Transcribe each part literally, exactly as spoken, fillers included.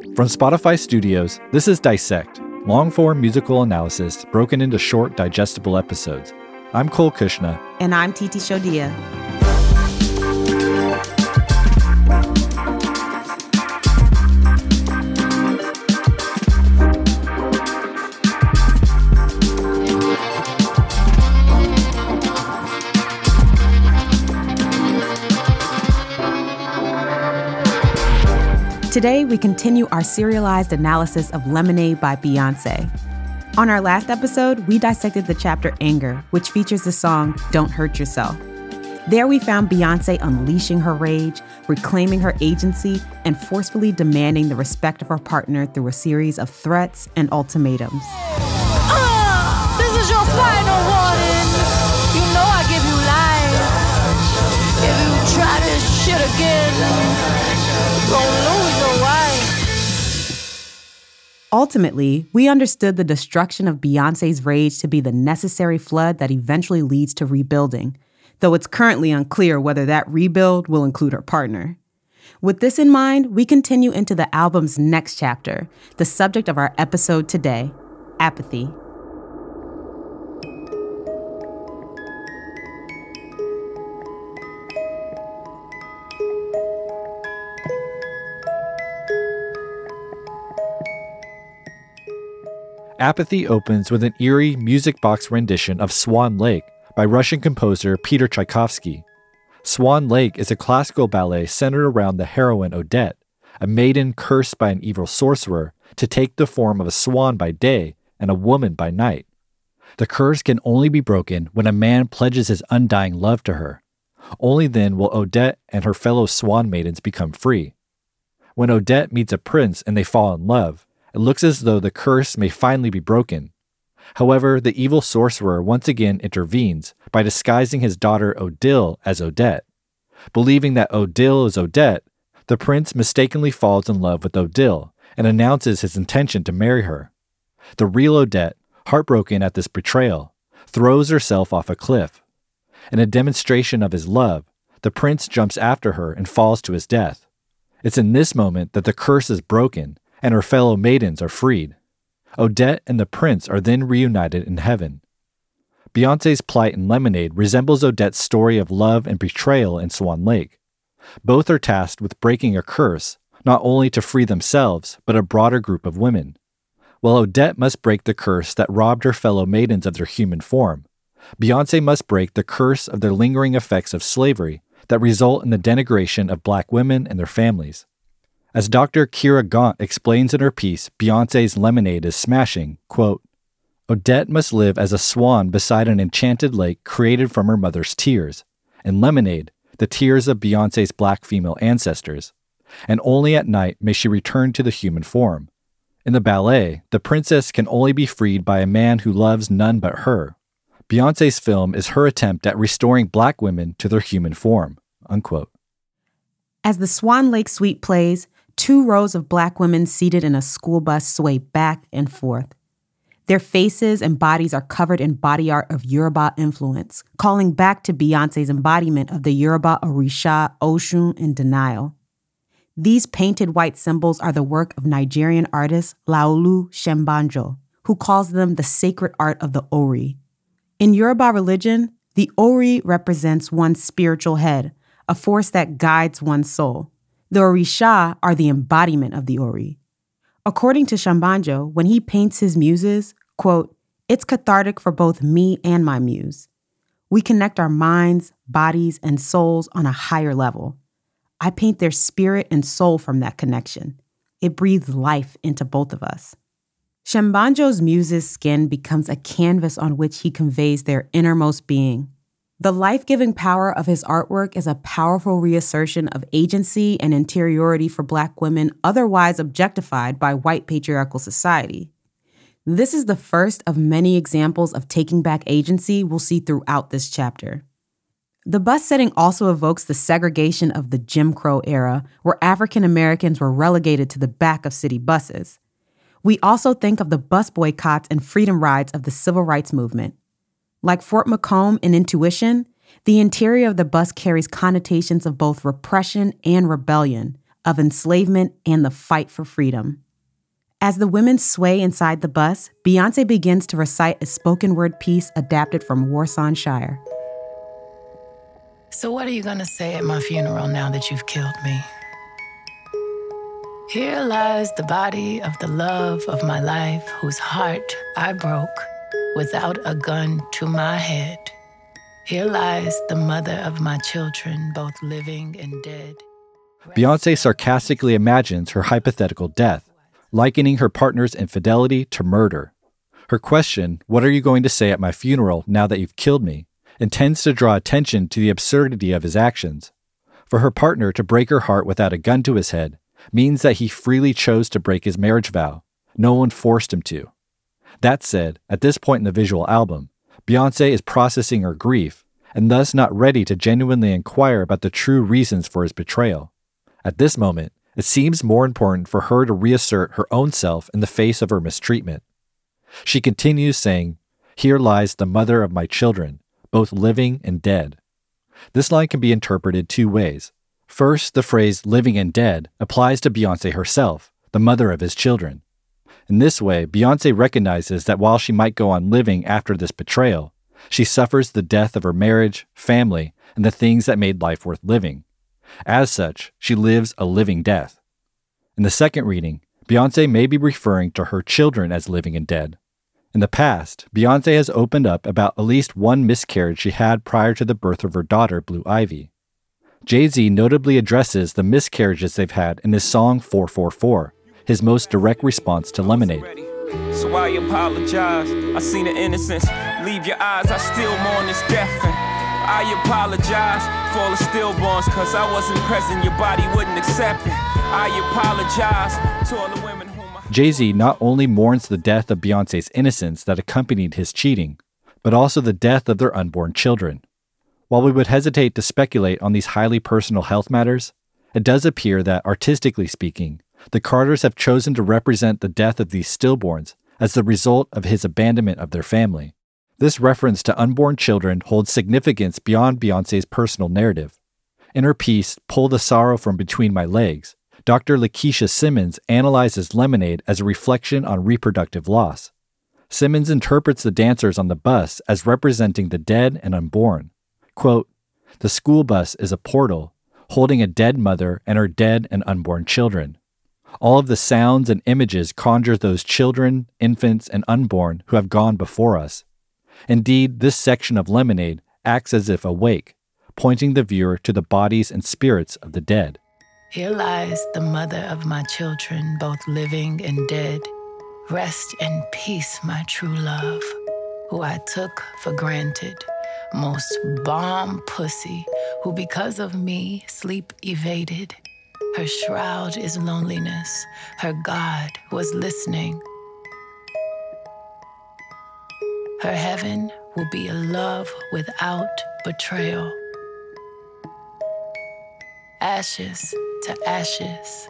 From Spotify Studios, this is Dissect, long-form musical analysis broken into short, digestible episodes. I'm Cole Kushner. And I'm Titi Shodia. Today, we continue our serialized analysis of Lemonade by Beyonce. On our last episode, we dissected the chapter Anger, which features the song Don't Hurt Yourself. There we found Beyonce unleashing her rage, reclaiming her agency, and forcefully demanding the respect of her partner through a series of threats and ultimatums. Uh, this is your final warning. You know I give you life. If you try this shit again, you're gonna lose your wife. Ultimately, we understood the destruction of Beyonce's rage to be the necessary flood that eventually leads to rebuilding, though it's currently unclear whether that rebuild will include her partner. With this in mind, we continue into the album's next chapter, the subject of our episode today, Apathy. Apathy opens with an eerie music box rendition of Swan Lake by Russian composer Peter Tchaikovsky. Swan Lake is a classical ballet centered around the heroine Odette, a maiden cursed by an evil sorcerer to take the form of a swan by day and a woman by night. The curse can only be broken when a man pledges his undying love to her. Only then will Odette and her fellow swan maidens become free. When Odette meets a prince and they fall in love, it looks as though the curse may finally be broken. However, the evil sorcerer once again intervenes by disguising his daughter Odile as Odette. Believing that Odile is Odette, the prince mistakenly falls in love with Odile and announces his intention to marry her. The real Odette, heartbroken at this betrayal, throws herself off a cliff. In a demonstration of his love, the prince jumps after her and falls to his death. It's in this moment that the curse is broken and her fellow maidens are freed. Odette and the prince are then reunited in heaven. Beyonce's plight in Lemonade resembles Odette's story of love and betrayal in Swan Lake. Both are tasked with breaking a curse, not only to free themselves, but a broader group of women. While Odette must break the curse that robbed her fellow maidens of their human form, Beyonce must break the curse of the lingering effects of slavery that result in the denigration of Black women and their families. As Doctor Kira Gaunt explains in her piece, Beyonce's Lemonade is smashing, quote, Odette must live as a swan beside an enchanted lake created from her mother's tears, and Lemonade, the tears of Beyonce's Black female ancestors, and only at night may she return to the human form. In the ballet, the princess can only be freed by a man who loves none but her. Beyonce's film is her attempt at restoring Black women to their human form, unquote. As the Swan Lake suite plays, two rows of Black women seated in a school bus sway back and forth. Their faces and bodies are covered in body art of Yoruba influence, calling back to Beyonce's embodiment of the Yoruba Orisha, Oshun, and denial. These painted white symbols are the work of Nigerian artist Laolu Shembanjo, who calls them the sacred art of the Ori. In Yoruba religion, the Ori represents one's spiritual head, a force that guides one's soul. The Orisha are the embodiment of the Ori. According to Shambanjo, when he paints his muses, quote, it's cathartic for both me and my muse. We connect our minds, bodies, and souls on a higher level. I paint their spirit and soul from that connection. It breathes life into both of us. Shambanjo's muse's skin becomes a canvas on which he conveys their innermost being. The life-giving power of his artwork is a powerful reassertion of agency and interiority for Black women otherwise objectified by white patriarchal society. This is the first of many examples of taking back agency we'll see throughout this chapter. The bus setting also evokes the segregation of the Jim Crow era, where African Americans were relegated to the back of city buses. We also think of the bus boycotts and freedom rides of the civil rights movement. Like Fort McComb in Intuition, the interior of the bus carries connotations of both repression and rebellion, of enslavement and the fight for freedom. As the women sway inside the bus, Beyoncé begins to recite a spoken word piece adapted from Warsaw Shire. So what are you gonna say at my funeral now that you've killed me? Here lies the body of the love of my life, whose heart I broke without a gun to my head. Here lies the mother of my children, both living and dead. Beyoncé sarcastically imagines her hypothetical death, likening her partner's infidelity to murder. Her question, "What are you going to say at my funeral now that you've killed me?" intends to draw attention to the absurdity of his actions. For her partner to break her heart without a gun to his head means that he freely chose to break his marriage vow. No one forced him to. That said, at this point in the visual album, Beyoncé is processing her grief and thus not ready to genuinely inquire about the true reasons for his betrayal. At this moment, it seems more important for her to reassert her own self in the face of her mistreatment. She continues saying, "Here lies the mother of my children, both living and dead." This line can be interpreted two ways. First, the phrase living and dead applies to Beyoncé herself, the mother of his children. In this way, Beyoncé recognizes that while she might go on living after this betrayal, she suffers the death of her marriage, family, and the things that made life worth living. As such, she lives a living death. In the second reading, Beyoncé may be referring to her children as living and dead. In the past, Beyoncé has opened up about at least one miscarriage she had prior to the birth of her daughter, Blue Ivy. Jay-Z notably addresses the miscarriages they've had in his song four four four, his most direct response to Lemonade. So I apologize. I seen the innocence leave your eyes. I still mourn this death. And I apologize for all the stillborns, cause I wasn't present. Your body wouldn't accept it. I apologize to all the women whom I... Jay-Z not only mourns the death of Beyoncé's innocence that accompanied his cheating, but also the death of their unborn children. While we would hesitate to speculate on these highly personal health matters, it does appear that, artistically speaking, the Carters have chosen to represent the death of these stillborns as the result of his abandonment of their family. This reference to unborn children holds significance beyond Beyoncé's personal narrative. In her piece, Pull the Sorrow from Between My Legs, Doctor Lakeisha Simmons analyzes Lemonade as a reflection on reproductive loss. Simmons interprets the dancers on the bus as representing the dead and unborn. Quote, "The school bus is a portal, holding a dead mother and her dead and unborn children. All of the sounds and images conjure those children, infants, and unborn who have gone before us. Indeed, this section of Lemonade acts as if awake, pointing the viewer to the bodies and spirits of the dead." Here lies the mother of my children, both living and dead. Rest in peace, my true love, who I took for granted. Most bomb pussy, who because of me sleep evaded. Her shroud is loneliness. Her God was listening. Her heaven will be a love without betrayal. Ashes to ashes.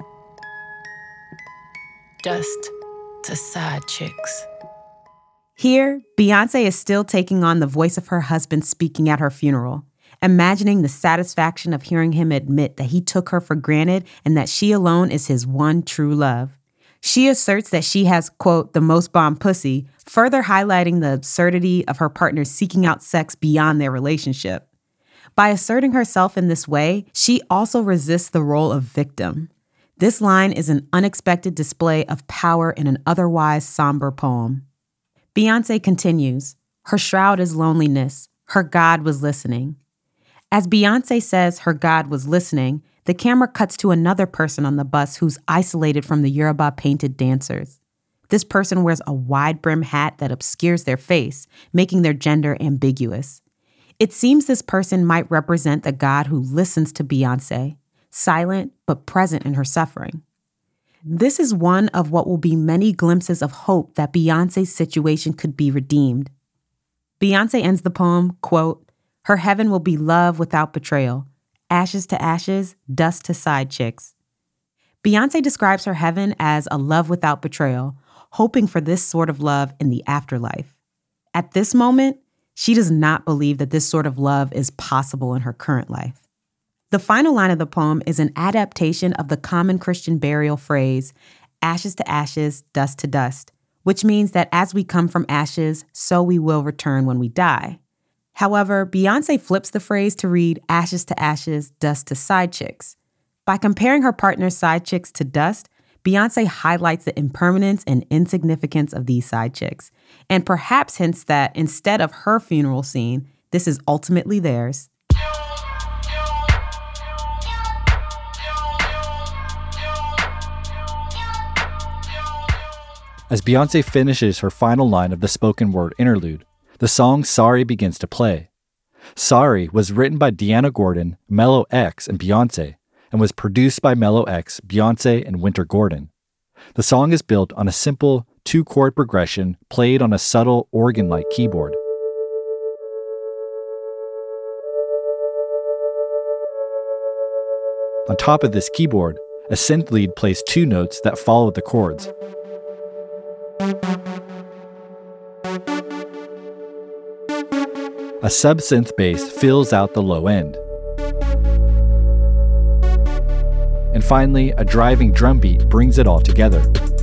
Dust to side chicks. Here, Beyoncé is still taking on the voice of her husband speaking at her funeral, imagining the satisfaction of hearing him admit that he took her for granted and that she alone is his one true love. She asserts that she has, quote, the most bomb pussy, further highlighting the absurdity of her partner seeking out sex beyond their relationship. By asserting herself in this way, she also resists the role of victim. This line is an unexpected display of power in an otherwise somber poem. Beyoncé continues, her shroud is loneliness. Her God was listening. As Beyoncé says her God was listening, the camera cuts to another person on the bus who's isolated from the Yoruba painted dancers. This person wears a wide-brim hat that obscures their face, making their gender ambiguous. It seems this person might represent the God who listens to Beyoncé, silent but present in her suffering. This is one of what will be many glimpses of hope that Beyoncé's situation could be redeemed. Beyoncé ends the poem, quote, her heaven will be love without betrayal, ashes to ashes, dust to side chicks. Beyoncé describes her heaven as a love without betrayal, hoping for this sort of love in the afterlife. At this moment, she does not believe that this sort of love is possible in her current life. The final line of the poem is an adaptation of the common Christian burial phrase, ashes to ashes, dust to dust, which means that as we come from ashes, so we will return when we die. However, Beyoncé flips the phrase to read ashes to ashes, dust to side chicks. By comparing her partner's side chicks to dust, Beyoncé highlights the impermanence and insignificance of these side chicks, and perhaps hints that instead of her funeral scene, this is ultimately theirs. As Beyoncé finishes her final line of the spoken word interlude, the song Sorry begins to play. Sorry was written by Deanna Gordon, Mellow X, and Beyoncé, and was produced by Mellow X, Beyoncé, and Winter Gordon. The song is built on a simple two-chord progression played on a subtle organ-like keyboard. On top of this keyboard, a synth lead plays two notes that follow the chords. A sub-synth bass fills out the low end. And finally, a driving drum beat brings it all together.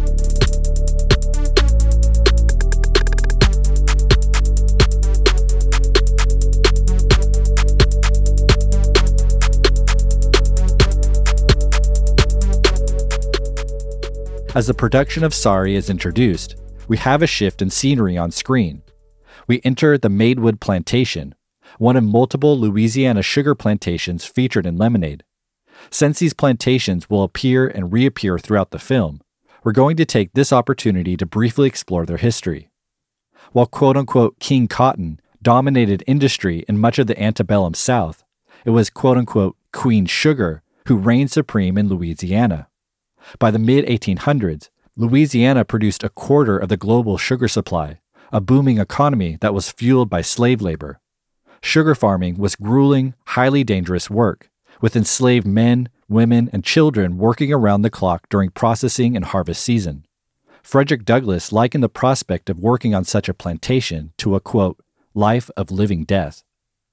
As the production of Sorry is introduced, we have a shift in scenery on screen. We enter the Maidwood Plantation, one of multiple Louisiana sugar plantations featured in Lemonade. Since these plantations will appear and reappear throughout the film, we're going to take this opportunity to briefly explore their history. While quote-unquote King Cotton dominated industry in much of the antebellum South, it was quote-unquote Queen Sugar who reigned supreme in Louisiana. By the mid eighteen hundreds, Louisiana produced a quarter of the global sugar supply, a booming economy that was fueled by slave labor. Sugar farming was grueling, highly dangerous work, with enslaved men, women, and children working around the clock during processing and harvest season. Frederick Douglass likened the prospect of working on such a plantation to a, quote, life of living death.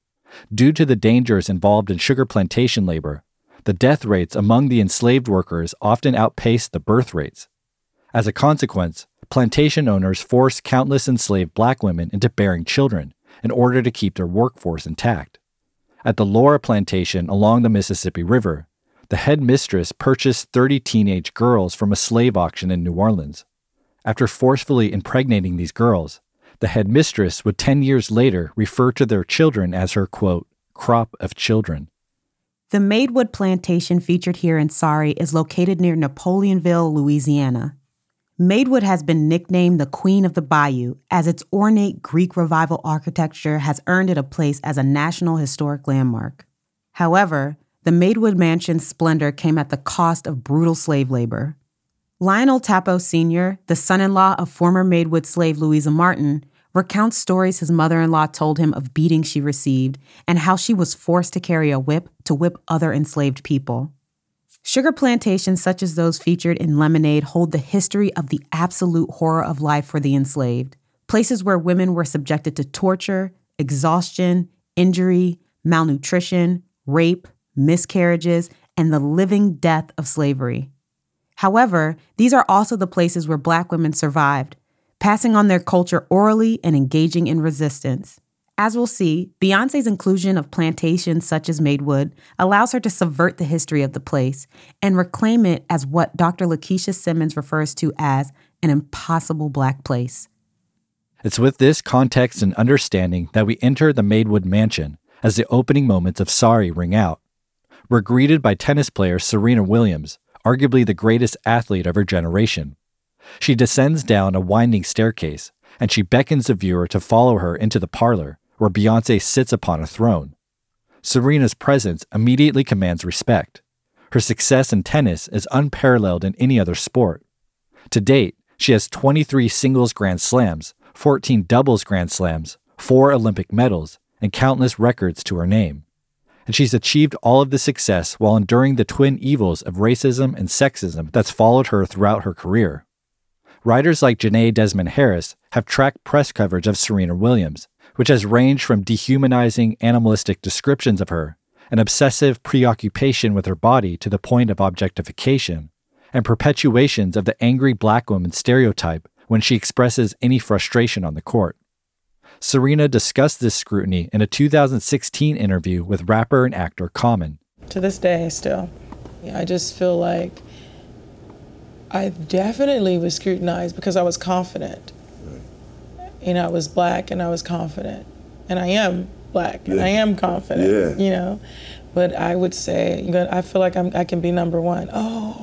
Due to the dangers involved in sugar plantation labor, the death rates among the enslaved workers often outpaced the birth rates. As a consequence, plantation owners forced countless enslaved black women into bearing children in order to keep their workforce intact. At the Laura plantation along the Mississippi River, the head mistress purchased thirty teenage girls from a slave auction in New Orleans. After forcefully impregnating these girls, the head mistress would ten years later refer to their children as her, quote, crop of children. The Maidwood Plantation featured here in Sorry is located near Napoleonville, Louisiana. Maidwood has been nicknamed the Queen of the Bayou, as its ornate Greek Revival architecture has earned it a place as a National Historic Landmark. However, the Maidwood Mansion's splendor came at the cost of brutal slave labor. Lionel Tappo Senior, the son-in-law of former Maidwood slave Louisa Martin, recounts stories his mother-in-law told him of beatings she received and how she was forced to carry a whip to whip other enslaved people. Sugar plantations such as those featured in Lemonade hold the history of the absolute horror of life for the enslaved, places where women were subjected to torture, exhaustion, injury, malnutrition, rape, miscarriages, and the living death of slavery. However, these are also the places where Black women survived, passing on their culture orally and engaging in resistance. As we'll see, Beyoncé's inclusion of plantations such as Maidwood allows her to subvert the history of the place and reclaim it as what Doctor Lakeisha Simmons refers to as an impossible Black place. It's with this context and understanding that we enter the Maidwood Mansion as the opening moments of Sorry ring out. We're greeted by tennis player Serena Williams, arguably the greatest athlete of her generation. She descends down a winding staircase, and she beckons the viewer to follow her into the parlor, where Beyoncé sits upon a throne. Serena's presence immediately commands respect. Her success in tennis is unparalleled in any other sport. To date, she has twenty-three singles Grand Slams, fourteen doubles Grand Slams, four Olympic medals, and countless records to her name. And she's achieved all of this success while enduring the twin evils of racism and sexism that's followed her throughout her career. Writers like Janae Desmond Harris have tracked press coverage of Serena Williams, which has ranged from dehumanizing animalistic descriptions of her, an obsessive preoccupation with her body to the point of objectification, and perpetuations of the angry black woman stereotype when she expresses any frustration on the court. Serena discussed this scrutiny in a two thousand sixteen interview with rapper and actor Common. To this day, still, I just feel like I definitely was scrutinized because I was confident. You know, I was black and I was confident. And I am black yeah. and I am confident, yeah. you know. But I would say, you know, I feel like I'm, I can be number one. Oh.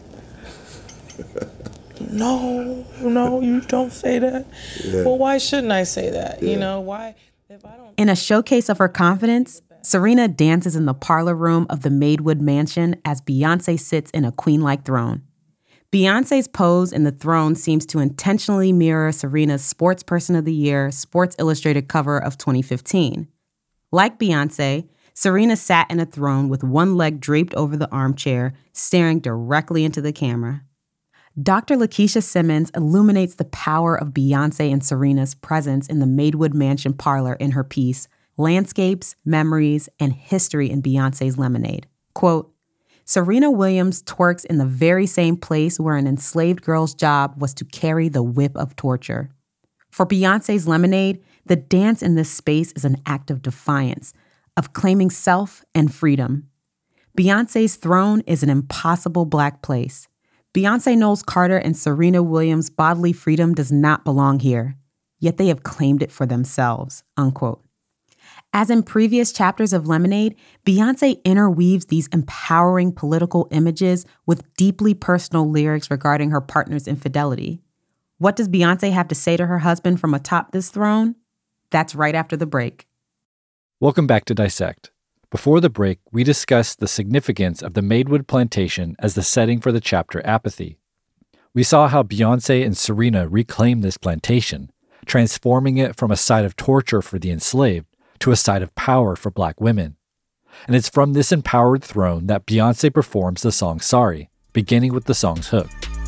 No, no, you don't say that. Yeah. Well, why shouldn't I say that? Yeah. You know, why? If I don't... In a showcase of her confidence, Serena dances in the parlor room of the Maidwood Mansion as Beyoncé sits in a queen-like throne. Beyoncé's pose in the throne seems to intentionally mirror Serena's Sports Person of the Year Sports Illustrated cover of twenty fifteen. Like Beyoncé, Serena sat in a throne with one leg draped over the armchair, staring directly into the camera. Doctor Lakeisha Simmons illuminates the power of Beyoncé and Serena's presence in the Maidwood Mansion parlor in her piece, Landscapes, Memories, and History in Beyoncé's Lemonade. Quote, Serena Williams twerks in the very same place where an enslaved girl's job was to carry the whip of torture. For Beyoncé's Lemonade, the dance in this space is an act of defiance, of claiming self and freedom. Beyoncé's throne is an impossible black place. Beyoncé Knowles Carter and Serena Williams' bodily freedom does not belong here, yet they have claimed it for themselves, unquote. As in previous chapters of Lemonade, Beyoncé interweaves these empowering political images with deeply personal lyrics regarding her partner's infidelity. What does Beyoncé have to say to her husband from atop this throne? That's right after the break. Welcome back to Dissect. Before the break, we discussed the significance of the Maidwood Plantation as the setting for the chapter Apathy. We saw how Beyoncé and Serena reclaimed this plantation, transforming it from a site of torture for the enslaved to a site of power for black women. And it's from this empowered throne that Beyoncé performs the song Sorry, beginning with the song's hook.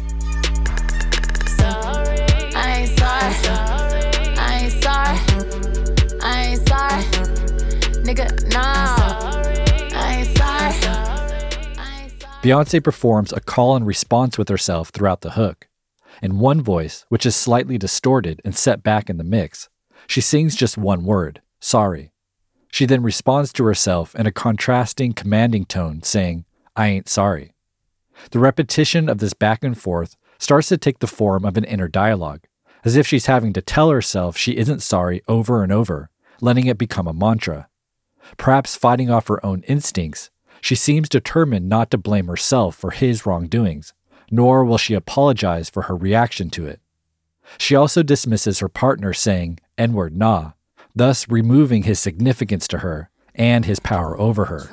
Sorry, I ain't sorry, I ain't sorry, I ain't sorry, nigga, nah. Beyoncé performs a call and response with herself throughout the hook. In one voice, which is slightly distorted and set back in the mix, she sings just one word, sorry. She then responds to herself in a contrasting, commanding tone, saying, I ain't sorry. The repetition of this back and forth starts to take the form of an inner dialogue, as if she's having to tell herself she isn't sorry over and over, letting it become a mantra. Perhaps fighting off her own instincts, she seems determined not to blame herself for his wrongdoings, nor will she apologize for her reaction to it. She also dismisses her partner saying, N-word nah, thus removing his significance to her and his power over her.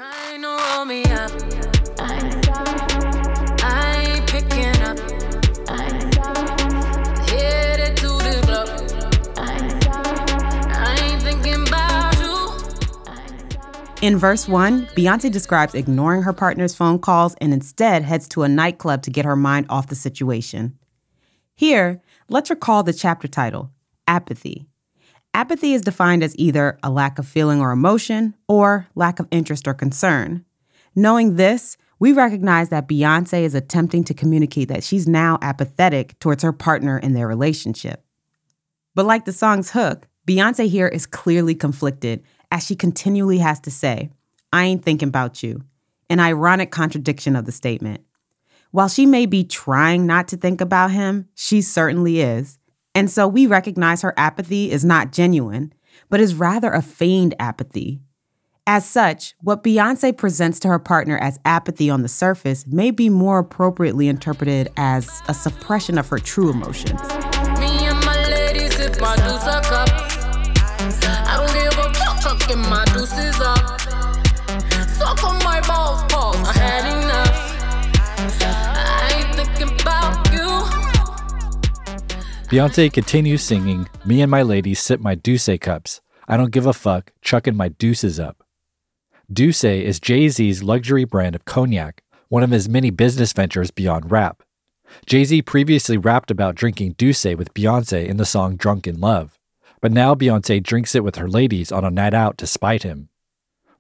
In verse one, Beyoncé describes ignoring her partner's phone calls and instead heads to a nightclub to get her mind off the situation. Here, let's recall the chapter title, Apathy. Apathy is defined as either a lack of feeling or emotion or lack of interest or concern. Knowing this, we recognize that Beyoncé is attempting to communicate that she's now apathetic towards her partner in their relationship. But like the song's hook, Beyoncé here is clearly conflicted as she continually has to say, I ain't thinking about you, an ironic contradiction of the statement. While she may be trying not to think about him, she certainly is. And so we recognize her apathy is not genuine, but is rather a feigned apathy. As such, what Beyoncé presents to her partner as apathy on the surface may be more appropriately interpreted as a suppression of her true emotions. Me and my ladies sip my deuce a cup. I don't give a fuck, fucking my deuces up. Suck on my balls, balls, I had enough. I ain't thinking about you. Beyoncé continues singing, Me and my ladies sip my Douce cups. I don't give a fuck, chucking my deuces up. Douce is Jay-Z's luxury brand of cognac, one of his many business ventures beyond rap. Jay-Z previously rapped about drinking Douce with Beyoncé in the song Drunk in Love, but now Beyoncé drinks it with her ladies on a night out to spite him.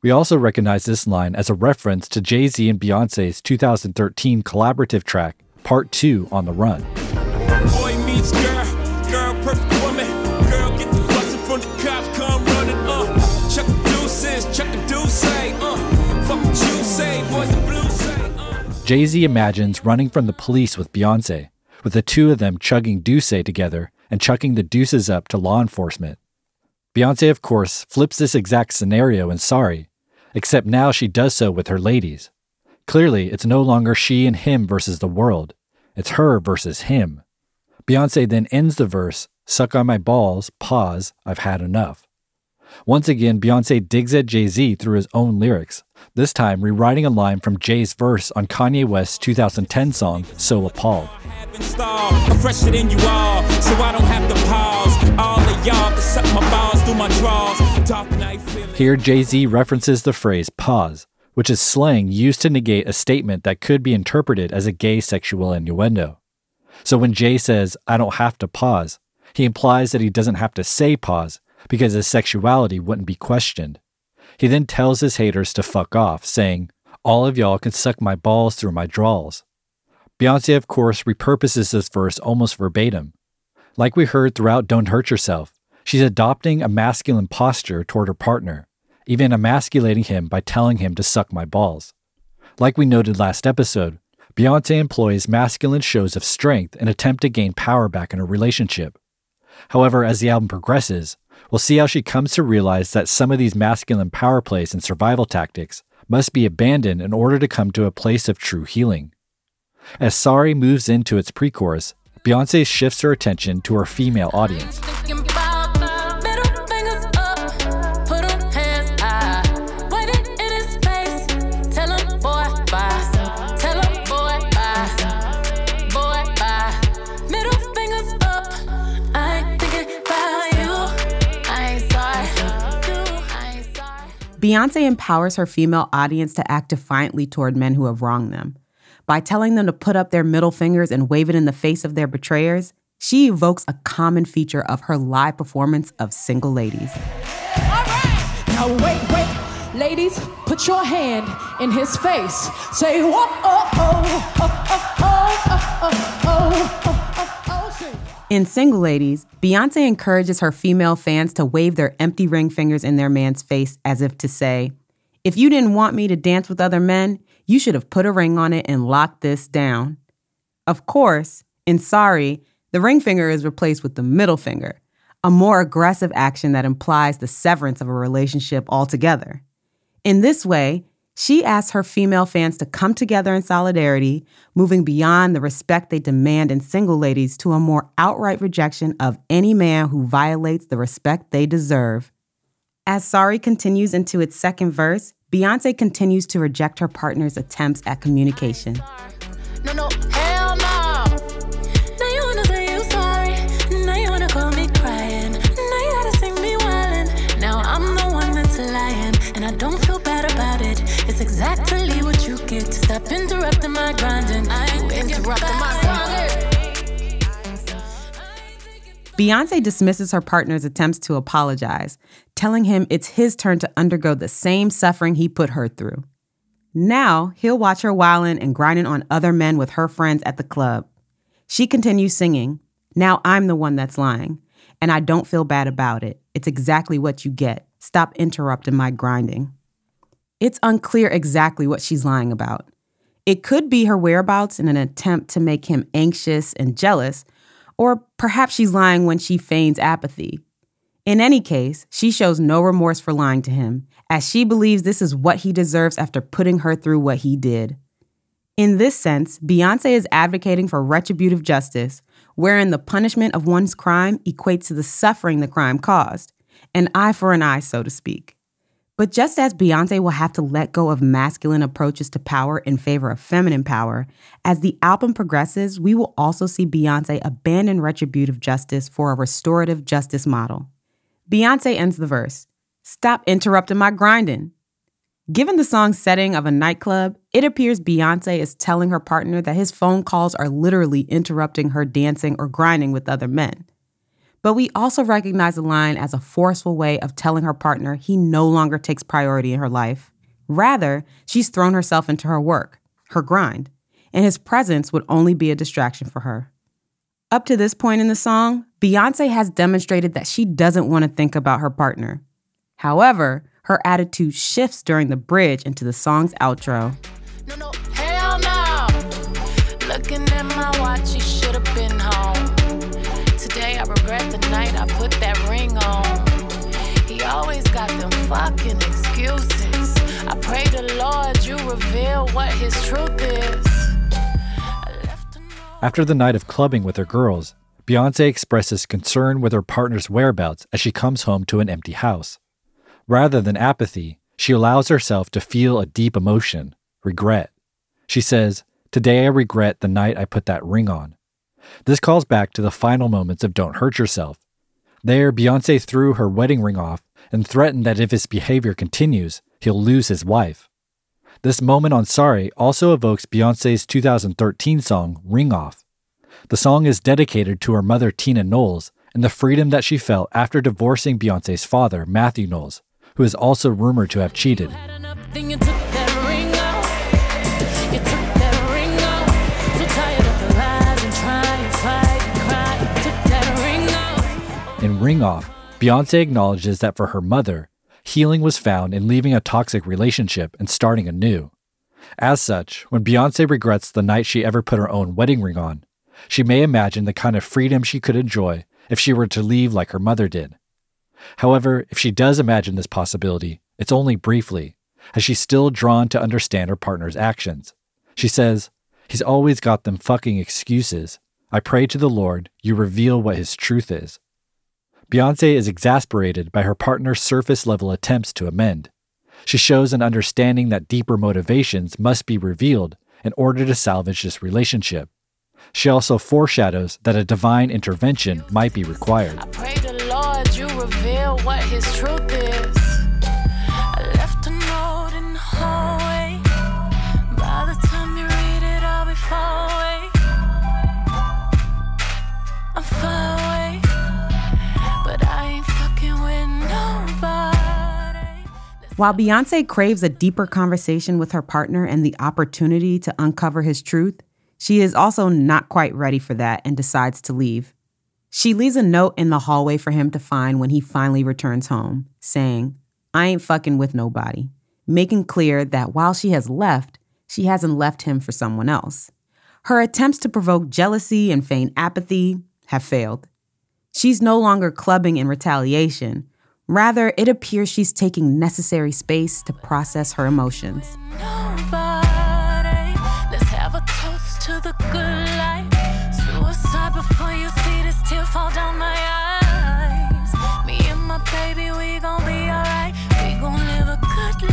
We also recognize this line as a reference to Jay-Z and Beyonce's two thousand thirteen collaborative track, Part two, On the Run. Boy meets girl, girl perfect woman, girl get the bustin' from the cops, come running, uh, chuck the deuces, chuck the deuce, uh, fuck what you say, boys the blue say, uh. Jay-Z imagines running from the police with Beyonce, with the two of them chugging Deuce together and chucking the deuces up to law enforcement. Beyonce, of course, flips this exact scenario in Sorry, except now she does so with her ladies. Clearly, it's no longer she and him versus the world. It's her versus him. Beyonce then ends the verse, "Suck on my balls, pause, I've had enough." Once again, Beyonce digs at Jay-Z through his own lyrics, this time rewriting a line from Jay's verse on Kanye West's two thousand ten song, So Appalled. I'm fresher than you all, so I don't have to pause. All of y'all can suck my balls through my drawers. Dark night feeling. Here, Jay-Z references the phrase pause, which is slang used to negate a statement that could be interpreted as a gay sexual innuendo. So when Jay says, "I don't have to pause," he implies that he doesn't have to say pause because his sexuality wouldn't be questioned. He then tells his haters to fuck off, saying, "All of y'all can suck my balls through my draws." Beyonce, of course, repurposes this verse almost verbatim. Like we heard throughout Don't Hurt Yourself, she's adopting a masculine posture toward her partner, even emasculating him by telling him to suck my balls. Like we noted last episode, Beyonce employs masculine shows of strength in an attempt to gain power back in a relationship. However, as the album progresses, we'll see how she comes to realize that some of these masculine power plays and survival tactics must be abandoned in order to come to a place of true healing. As Sorry moves into its pre-chorus, Beyonce shifts her attention to her female audience. Beyonce empowers her female audience to act defiantly toward men who have wronged them. By telling them to put up their middle fingers and wave it in the face of their betrayers, she evokes a common feature of her live performance of Single Ladies. All right. Now wait, wait. Ladies, put your hand in his face. Say, whoa, oh, oh, oh, oh, oh, oh, oh, oh, oh, oh. In Single Ladies, Beyonce encourages her female fans to wave their empty ring fingers in their man's face as if to say, "If you didn't want me to dance with other men, you should have put a ring on it and locked this down." Of course, in Sorry, the ring finger is replaced with the middle finger, a more aggressive action that implies the severance of a relationship altogether. In this way, she asks her female fans to come together in solidarity, moving beyond the respect they demand in Single Ladies to a more outright rejection of any man who violates the respect they deserve. As Sorry continues into its second verse, Beyonce continues to reject her partner's attempts at communication. No, no, hell no. Now you wanna say you sorry. Now you wanna call me crying. Now you gotta sing me wildin'. Now I'm the one that's lying, and I don't feel bad about it. It's exactly what you get. Stop interrupting my grinding. I ain't interrupting my grinding. Beyonce dismisses her partner's attempts to apologize, telling him it's his turn to undergo the same suffering he put her through. Now, he'll watch her wildin' and grinding on other men with her friends at the club. She continues singing, "Now I'm the one that's lying, and I don't feel bad about it. It's exactly what you get. Stop interrupting my grinding." It's unclear exactly what she's lying about. It could be her whereabouts in an attempt to make him anxious and jealous, or perhaps she's lying when she feigns apathy. In any case, she shows no remorse for lying to him, as she believes this is what he deserves after putting her through what he did. In this sense, Beyonce is advocating for retributive justice, wherein the punishment of one's crime equates to the suffering the crime caused, an eye for an eye, so to speak. But just as Beyonce will have to let go of masculine approaches to power in favor of feminine power, as the album progresses, we will also see Beyonce abandon retributive justice for a restorative justice model. Beyonce ends the verse, "Stop interrupting my grinding." Given the song's setting of a nightclub, it appears Beyonce is telling her partner that his phone calls are literally interrupting her dancing or grinding with other men. But we also recognize the line as a forceful way of telling her partner he no longer takes priority in her life. Rather, she's thrown herself into her work, her grind, and his presence would only be a distraction for her. Up to this point in the song, Beyoncé has demonstrated that she doesn't want to think about her partner. However, her attitude shifts during the bridge into the song's outro. No, no, hell no. Looking at my watch, you should have been home. Today I regret the night I put that ring on. He always got them fucking excuses. I pray the Lord you reveal what his truth is. After the night of clubbing with her girls, Beyoncé expresses concern with her partner's whereabouts as she comes home to an empty house. Rather than apathy, she allows herself to feel a deep emotion, regret. She says, "Today I regret the night I put that ring on." This calls back to the final moments of Don't Hurt Yourself. There, Beyoncé threw her wedding ring off and threatened that if his behavior continues, he'll lose his wife. This moment on Sorry also evokes Beyoncé's two thousand thirteen song, Ring Off. The song is dedicated to her mother, Tina Knowles, and the freedom that she felt after divorcing Beyoncé's father, Matthew Knowles, who is also rumored to have cheated. In Ring Off, Beyoncé acknowledges that for her mother, healing was found in leaving a toxic relationship and starting anew. As such, when Beyoncé regrets the night she ever put her own wedding ring on, she may imagine the kind of freedom she could enjoy if she were to leave like her mother did. However, if she does imagine this possibility, it's only briefly, as she's still drawn to understand her partner's actions. She says, "He's always got them fucking excuses. I pray to the Lord you reveal what his truth is." Beyoncé is exasperated by her partner's surface-level attempts to amend. She shows an understanding that deeper motivations must be revealed in order to salvage this relationship. She also foreshadows that a divine intervention might be required. I pray the Lord you reveal what his truth is. I left a note in the hallway. By the time you read it, I'll be far away. I'm far away. But I ain't fucking with nobody. While Beyoncé craves a deeper conversation with her partner and the opportunity to uncover his truth, she is also not quite ready for that and decides to leave. She leaves a note in the hallway for him to find when he finally returns home, saying, "I ain't fucking with nobody," making clear that while she has left, she hasn't left him for someone else. Her attempts to provoke jealousy and feign apathy have failed. She's no longer clubbing in retaliation. Rather, it appears she's taking necessary space to process her emotions. Nobody. Let's have a toast to the good life. Suicide before you see this tear fall down my eyes. Me and my baby, we gon' be alright. We gon' live a good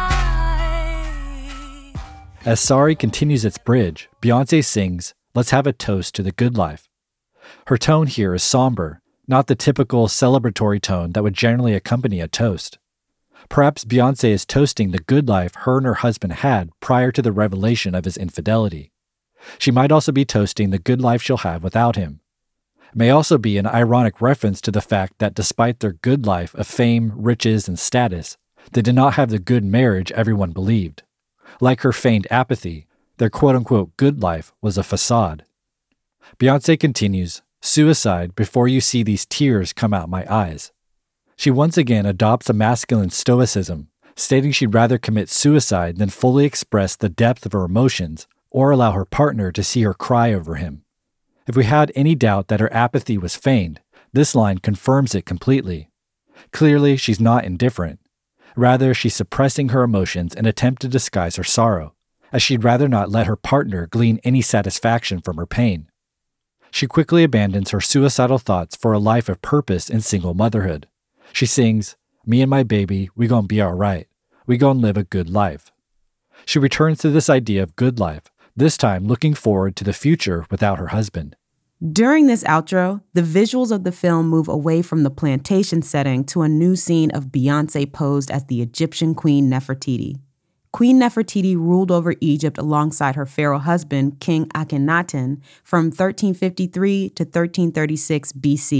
life. As Sorry continues its bridge, Beyoncé sings, "Let's have a toast to the good life." Her tone here is somber, not the typical celebratory tone that would generally accompany a toast. Perhaps Beyoncé is toasting the good life her and her husband had prior to the revelation of his infidelity. She might also be toasting the good life she'll have without him. It may also be an ironic reference to the fact that despite their good life of fame, riches, and status, they did not have the good marriage everyone believed. Like her feigned apathy, their quote-unquote good life was a facade. Beyoncé continues, "Suicide before you see these tears come out my eyes." She once again adopts a masculine stoicism, stating she'd rather commit suicide than fully express the depth of her emotions or allow her partner to see her cry over him. If we had any doubt that her apathy was feigned, this line confirms it completely. Clearly, she's not indifferent. Rather, she's suppressing her emotions in an attempt to disguise her sorrow, as she'd rather not let her partner glean any satisfaction from her pain. She quickly abandons her suicidal thoughts for a life of purpose in single motherhood. She sings, "Me and my baby, we gon' be alright. We gon' live a good life." She returns to this idea of good life, this time looking forward to the future without her husband. During this outro, the visuals of the film move away from the plantation setting to a new scene of Beyoncé posed as the Egyptian queen Nefertiti. Queen Nefertiti ruled over Egypt alongside her pharaoh husband, King Akhenaten, from thirteen fifty-three to thirteen thirty-six B C,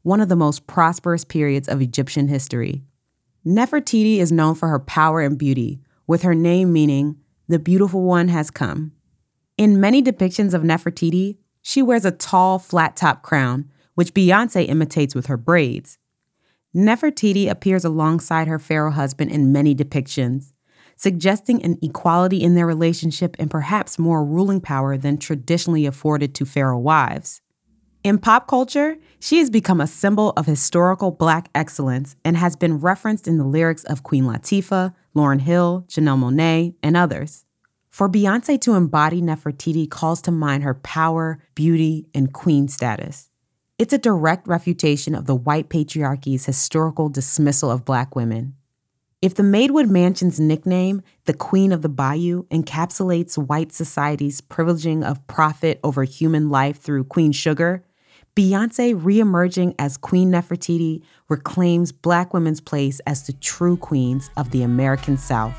one of the most prosperous periods of Egyptian history. Nefertiti is known for her power and beauty, with her name meaning, the beautiful one has come. In many depictions of Nefertiti, she wears a tall, flat-top crown, which Beyoncé imitates with her braids. Nefertiti appears alongside her pharaoh husband in many depictions, suggesting an equality in their relationship and perhaps more ruling power than traditionally afforded to pharaoh wives. In pop culture, she has become a symbol of historical Black excellence and has been referenced in the lyrics of Queen Latifah, Lauryn Hill, Janelle Monáe, and others. For Beyoncé to embody Nefertiti calls to mind her power, beauty, and queen status. It's a direct refutation of the white patriarchy's historical dismissal of Black women. If the Maidwood Mansion's nickname, the Queen of the Bayou, encapsulates white society's privileging of profit over human life through Queen Sugar, Beyoncé reemerging as Queen Nefertiti reclaims Black women's place as the true queens of the American South.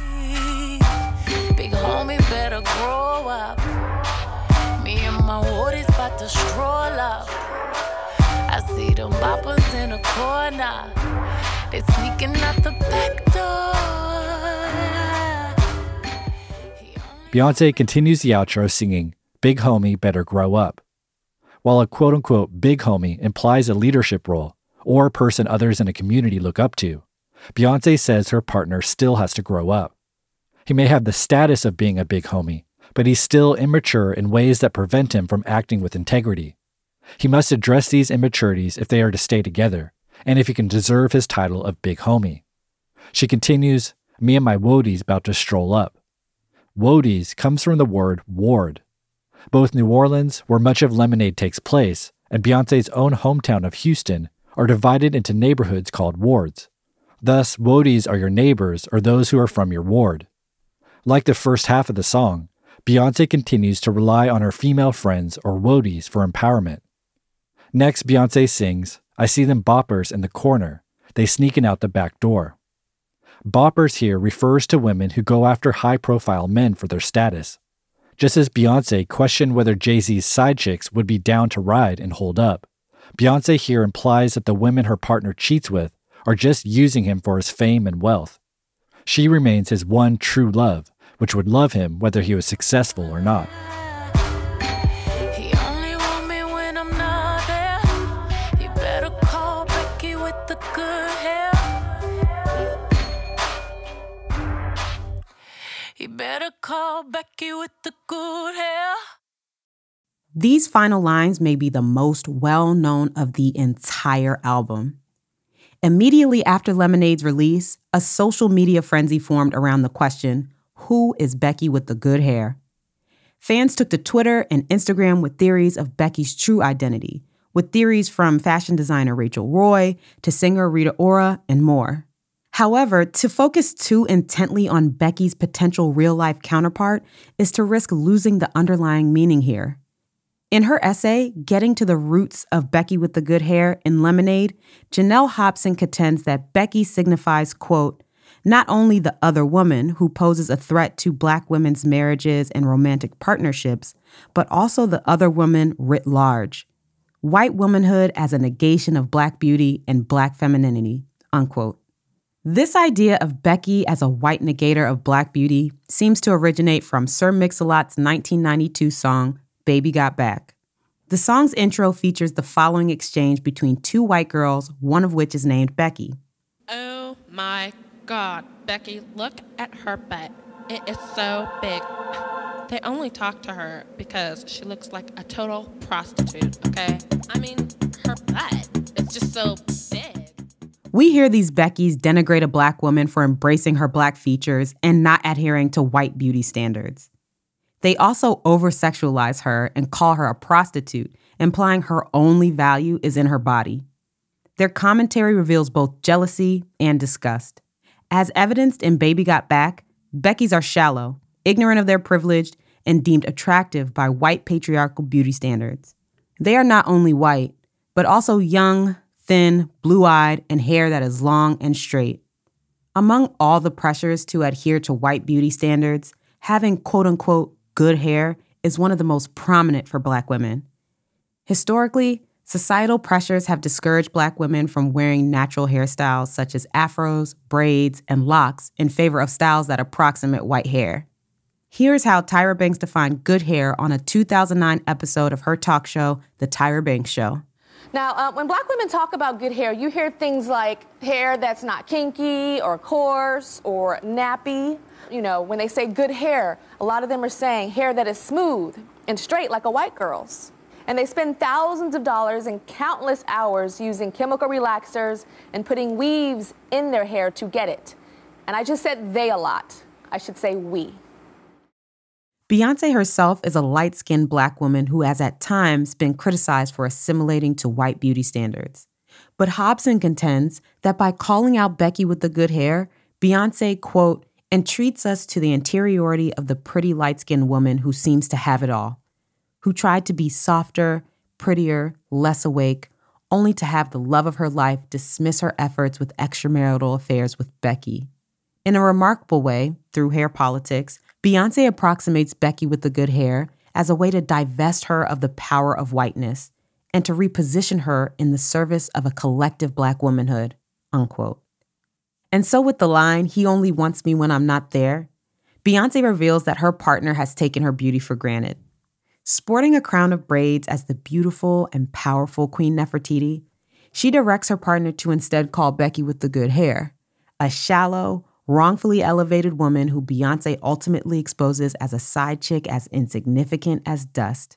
Big homie better grow up. Me and my woodies about to stroll up. I see them boppers in the corner. They sneaking out the back door. Beyoncé continues the outro singing, "Big homie better grow up." While a quote-unquote big homie implies a leadership role or a person others in a community look up to, Beyoncé says her partner still has to grow up. He may have the status of being a big homie, but he's still immature in ways that prevent him from acting with integrity. He must address these immaturities if they are to stay together, and if he can deserve his title of big homie. She continues, "Me and my woadies about to stroll up." Woadies comes from the word ward. Both New Orleans, where much of Lemonade takes place, and Beyoncé's own hometown of Houston are divided into neighborhoods called wards. Thus, woadies are your neighbors or those who are from your ward. Like the first half of the song, Beyoncé continues to rely on her female friends or woadies for empowerment. Next, Beyoncé sings, "I see them boppers in the corner. They sneaking out the back door." Boppers here refers to women who go after high-profile men for their status. Just as Beyoncé questioned whether Jay-Z's side chicks would be down to ride and hold up, Beyoncé here implies that the women her partner cheats with are just using him for his fame and wealth. She remains his one true love, which would love him whether he was successful or not. He only want me when I'm not there. You better call Becky with the good hair. You better call Becky with the good hair. These final lines may be the most well-known of the entire album. Immediately after Lemonade's release, a social media frenzy formed around the question, who is Becky with the good hair? Fans took to Twitter and Instagram with theories of Becky's true identity, with theories from fashion designer Rachel Roy to singer Rita Ora and more. However, to focus too intently on Becky's potential real-life counterpart is to risk losing the underlying meaning here. In her essay, Getting to the Roots of Becky with the Good Hair in Lemonade, Janelle Hobson contends that Becky signifies, quote, not only the other woman who poses a threat to Black women's marriages and romantic partnerships, but also the other woman writ large. White womanhood as a negation of Black beauty and Black femininity, unquote. This idea of Becky as a white negator of Black beauty seems to originate from Sir Mix-a-Lot's nineteen ninety-two song, Baby Got Back. The song's intro features the following exchange between two white girls, one of which is named Becky. Oh my God, Becky, look at her butt. It is so big. They only talk to her because she looks like a total prostitute, okay? I mean, her butt is just so big. We hear these Beckys denigrate a Black woman for embracing her Black features and not adhering to white beauty standards. They also over-sexualize her and call her a prostitute, implying her only value is in her body. Their commentary reveals both jealousy and disgust. As evidenced in Baby Got Back, Beckys are shallow, ignorant of their privilege, and deemed attractive by white patriarchal beauty standards. They are not only white, but also young, thin, blue-eyed, and hair that is long and straight. Among all the pressures to adhere to white beauty standards, having quote-unquote good hair is one of the most prominent for Black women. Historically, Societal pressures have discouraged Black women from wearing natural hairstyles such as afros, braids, and locks in favor of styles that approximate white hair. Here's how Tyra Banks defined good hair on a two thousand nine episode of her talk show, The Tyra Banks Show. Now, uh, when Black women talk about good hair, you hear things like hair that's not kinky or coarse or nappy. You know, when they say good hair, a lot of them are saying hair that is smooth and straight like a white girl's. And they spend thousands of dollars and countless hours using chemical relaxers and putting weaves in their hair to get it. And I just said they a lot. I should say we. Beyoncé herself is a light-skinned Black woman who has at times been criticized for assimilating to white beauty standards. But Hobson contends that by calling out Becky with the good hair, Beyoncé, quote, entreats us to the interiority of the pretty light-skinned woman who seems to have it all, who tried to be softer, prettier, less awake, only to have the love of her life dismiss her efforts with extramarital affairs with Becky. In a remarkable way, through hair politics, Beyoncé approximates Becky with the good hair as a way to divest her of the power of whiteness and to reposition her in the service of a collective Black womanhood, unquote. And so with the line, he only wants me when I'm not there, Beyoncé reveals that her partner has taken her beauty for granted. Sporting a crown of braids as the beautiful and powerful Queen Nefertiti, she directs her partner to instead call Becky with the good hair, a shallow, wrongfully elevated woman who Beyoncé ultimately exposes as a side chick as insignificant as dust.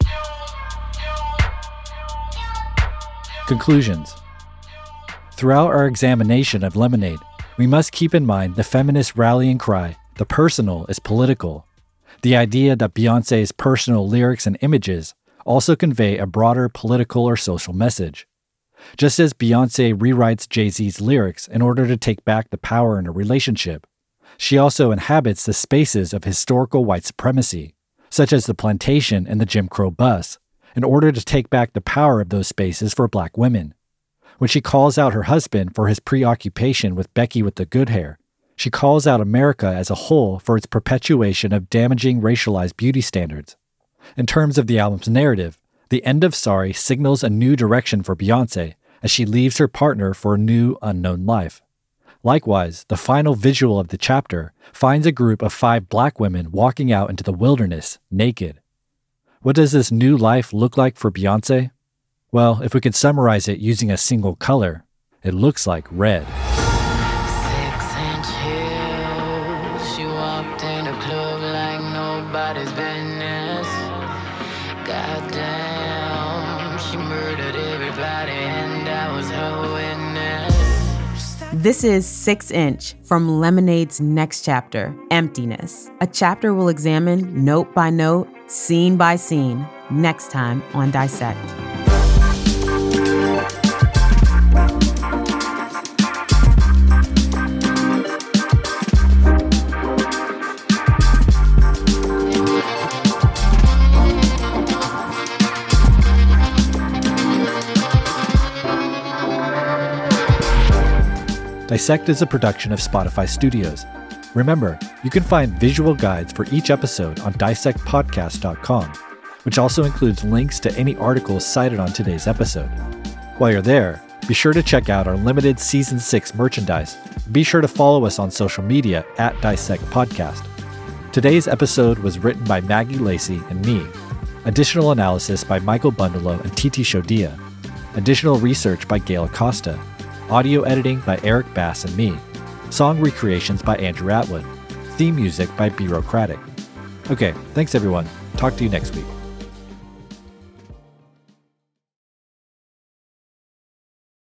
Conclusions. Throughout our examination of Lemonade, we must keep in mind the feminist rallying cry, the personal is political. The idea that Beyoncé's personal lyrics and images also convey a broader political or social message. Just as Beyoncé rewrites Jay-Z's lyrics in order to take back the power in a relationship, she also inhabits the spaces of historical white supremacy, such as the plantation and the Jim Crow bus, in order to take back the power of those spaces for Black women. When she calls out her husband for his preoccupation with Becky with the good hair, she calls out America as a whole for its perpetuation of damaging racialized beauty standards. In terms of the album's narrative, the end of Sorry signals a new direction for Beyoncé as she leaves her partner for a new, unknown life. Likewise, the final visual of the chapter finds a group of five Black women walking out into the wilderness, naked. What does this new life look like for Beyoncé? Well, if we could summarize it using a single color, it looks like red. Nobody's business. Goddamn, she murdered everybody, and I was her witness. This is Six Inch from Lemonade's next chapter, Emptiness. A chapter we'll examine note by note, scene by scene, next time on Dissect. Dissect is a production of Spotify Studios. Remember, you can find visual guides for each episode on dissect podcast dot com, which also includes links to any articles cited on today's episode. While you're there, be sure to check out our limited Season six merchandise. Be sure to follow us on social media at Dissect Podcast. Today's episode was written by Maggie Lacey and me. Additional analysis by Michael Bundelow and Titi Shodia. Additional research by Gail Acosta. Audio editing by Eric Bass and me. Song recreations by Andrew Atwood. Theme music by Bureaucratic. Okay, thanks everyone. Talk to you next week.